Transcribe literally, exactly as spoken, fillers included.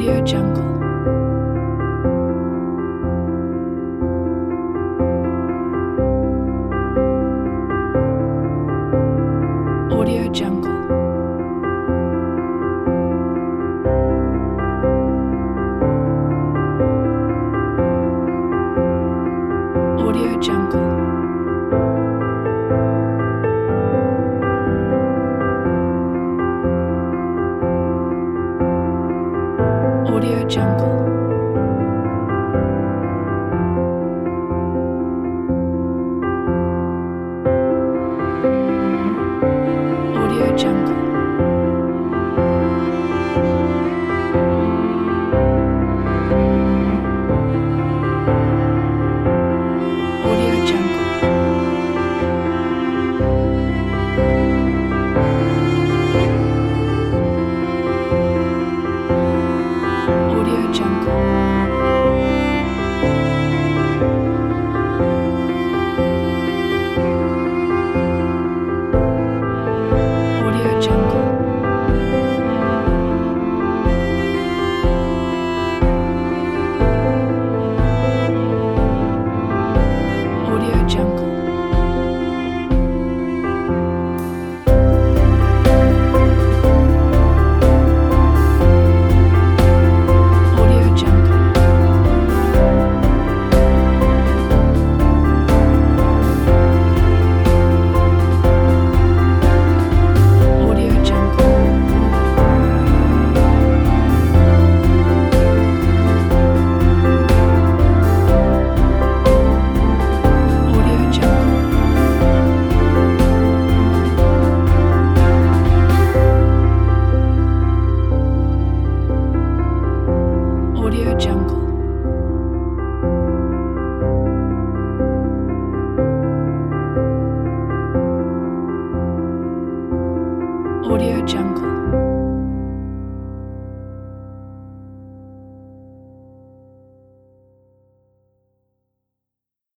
Audio Jungle. Audio Jungle. Audio Jungle. Audio Jungle. Audio Jungle. Audio Jungle. Audio Jungle. Audio Jungle. Audio Jungle. Audio Jungle. Audio Jungle. Audio Jungle. Audio Jungle. Audio Jungle.